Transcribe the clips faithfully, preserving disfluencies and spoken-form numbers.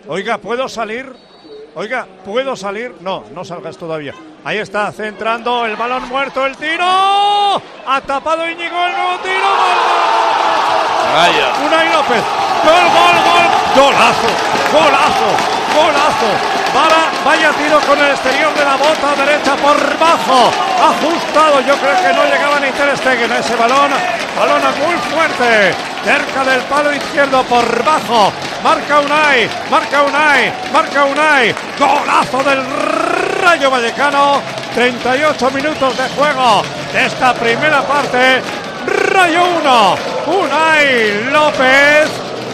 Oiga, ¿puedo salir? Oiga, ¿puedo salir? No, no salgas todavía. Ahí está, centrando el balón muerto, el tiro. Ha tapado Íñigo el nuevo tiro. Vaya. Unai López. Gol, gol, gol. Golazo, golazo, golazo. Para, vaya tiro con el exterior de la bota derecha por bajo. Ajustado, yo creo que no llegaba ni Ter Stegen a ese balón. Balón muy fuerte. Cerca del palo izquierdo por bajo. Marca Unai, marca Unai, marca Unai. Golazo del Rayo Vallecano. treinta y ocho minutos de juego de esta primera parte. Rayo uno, Unai López,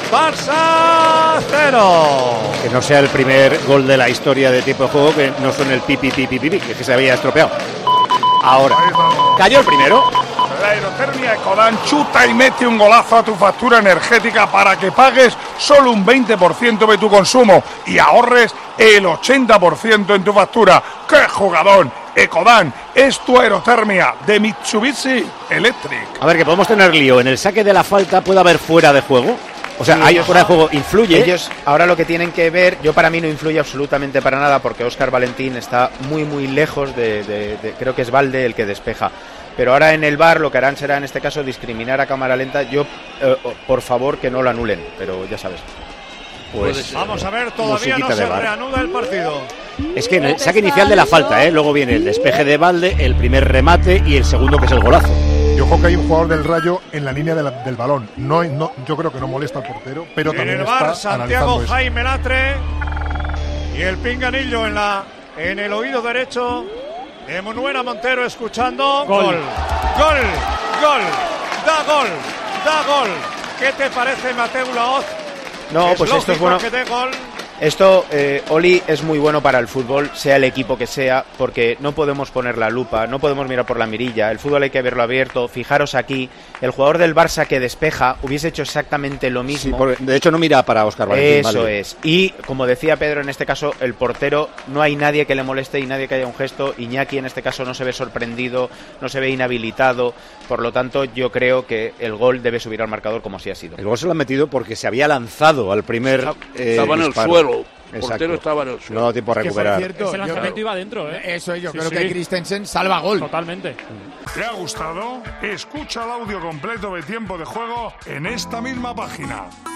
Barça cero. Que no sea el primer gol de la historia de tiempo de juego, que no son el pipi pipi pipi, que, que se había estropeado. Ahora, cayó el primero. La aerotermia Ecodan chuta y mete un golazo a tu factura energética para que pagues solo un veinte por ciento de tu consumo y ahorres el ochenta por ciento en tu factura. ¡Qué jugador! Ecodan es tu aerotermia de Mitsubishi Electric. A ver, que podemos tener lío. En el saque de la falta puede haber fuera de juego. O sea, Sí, hay ellos- fuera de juego, influye. Ellos ahora lo que tienen que ver, yo para mí no influye absolutamente para nada porque Óscar Valentín está muy muy lejos de, de, de creo que es Valde el que despeja. Pero ahora en el V A R lo que harán será en este caso discriminar a cámara lenta. Yo, eh, por favor, que no lo anulen, pero ya sabes. Pues Vamos a ver, todavía no musiquita de se V A R. reanuda el partido. Es que en el saque inicial de la falta, ¿eh? Luego viene el despeje de Valde, el primer remate y el segundo que es el golazo. Y ojo que hay un jugador del Rayo en la línea de la- del balón. No, no, yo creo que no molesta al portero, pero En también el V A R, está Santiago analizando eso. Jaime Latre y el pinganillo en la en el oído derecho de Munuera Montero escuchando. Gol. Gol, gol, gol, da gol, da gol. ¿Qué te parece, Mateu Laoz? No, pues esto es lógico bueno. que dé gol. Esto, eh, Oli, es muy bueno para el fútbol, sea el equipo que sea, porque no podemos poner la lupa, no podemos mirar por la mirilla, el fútbol hay que verlo abierto. Fijaros aquí, el jugador del Barça que despeja hubiese hecho exactamente lo Sí, mismo. porque, de hecho no mira para Óscar Valentín. Eso Valde. es. Y como decía Pedro, en este caso, el portero, no hay nadie que le moleste y nadie que haya un gesto. Iñaki en este caso no se ve sorprendido, no se ve inhabilitado. Por lo tanto, yo creo que el gol debe subir al marcador como así ha sido. El gol se lo han metido porque se había lanzado al primer eh, Estaba en el disparo. suelo. El Exacto. portero estaba en el No ha suelo. dado tiempo a Que, por recuperar. cierto, Ese yo lanzamiento creo- iba adentro, ¿eh? Eso es, yo Sí, creo sí. que Christensen salva gol. Totalmente. ¿Te ha gustado? Escucha el audio completo de Tiempo de Juego en esta misma página.